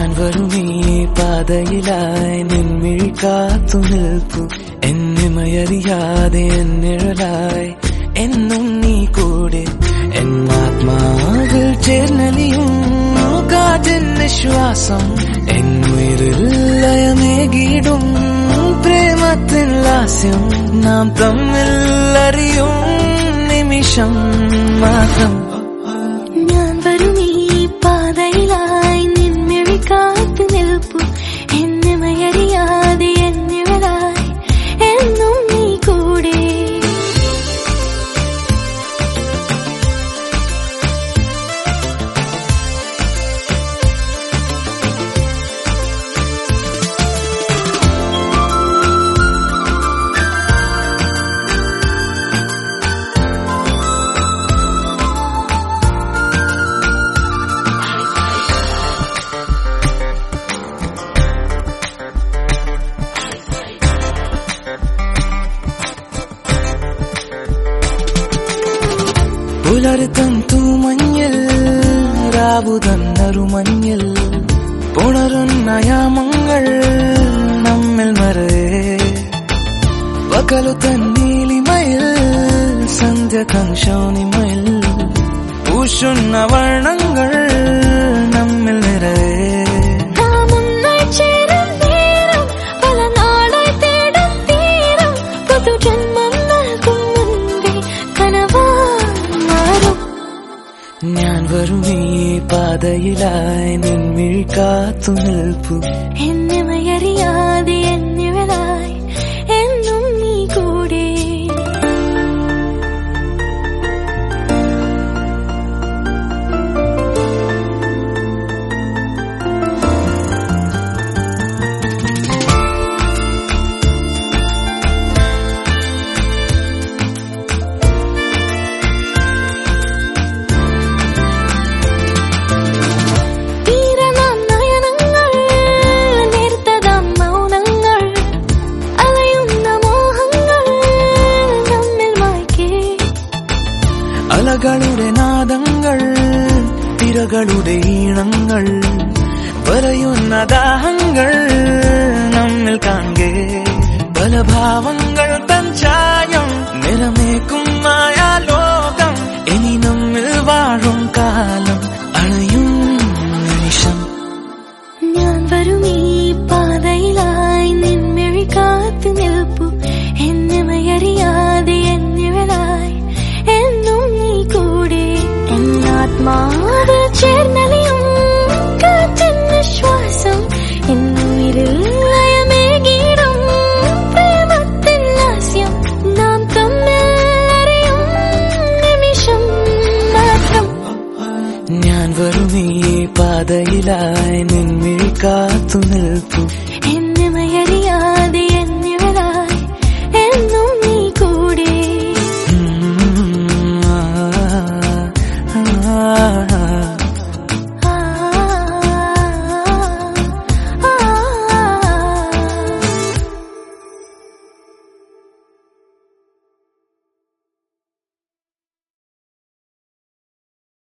ഞാൻ വരുമീ പാതയിലായി നിൻമിഴി കാത്തു നിൽപ്പു എന്നിമയറിയാതെ എന്നിഴലായി എന്നും നീ കൂടെ എന്നാത്മാവിൽ ചേർന്നലിയും കാറ്റിൻ നിശ്വാസം എന്നുയിരിൽ ലയമേകിടും പ്രേമത്തിൻ ലാസ്യം നാം തമ്മിൽ അറിയും നിമിഷം മാത്രം ഞാൻ വരുമീ പാതയിലായി നിൻമിഴി കാത്തു നിൽപ്പു എന്നിമയറിയാതെ എന്നിഴലായി എന്നും നീ കൂടെ പുലർത്തം തൂമഞ്ഞിൽ രാവുതൻ നറുമഞ്ഞിൽ പുണരുന്ന യാമങ്ങൾ നമ്മിൽ മറയേ പകലു തൻ നീലിമയിൽ സന്ധ്യ തൻ ശൗനിമയിൽ പൂശുന്ന വർണ്ണങ്ങൾ നമ്മിൽ നിറയേ ഞാൻ വരുമീ പാതയിലായി നിൻമിഴി കാത്തു നിൽപ്പു എന്നിമയറിയാതെ എന്നിഴലായി എന്നും നീ കൂടെ അലകളുടെ നാദങ്ങൾ തിരകളുടെ ഈണങ്ങൾ പറയുന്ന ദാഹങ്ങൾ നമ്മിൽ കാണേ പല ഭാവങ്ങൾ തൻ ചായം നിറമേക്കും മായാലോകം ഇനി നമ്മിൽ വാഴും കാലം അണയും നിമിഷം ഞാൻ വരുമീ പാതയിലായി നിൻമിഴി കാത്തു നിൽപ്പു എന്നിമയറിയാതെ എന്നിഴലായി എന്നും നീ കൂടെ എന്നാത്മാവിൽ ചേർന്നലിയും കാറ്റിൻ നിശ്വാസം എന്നുയിരിൽ ലയമേകിടും പ്രേമത്തിൻ ലാസ്യം നാം തമ്മിൽ അറിയും നിമിഷം മാത്രം ഞാൻ വരുമീ പാതയിലായി നിൻമിഴി കാത്തു നിൽപ്പു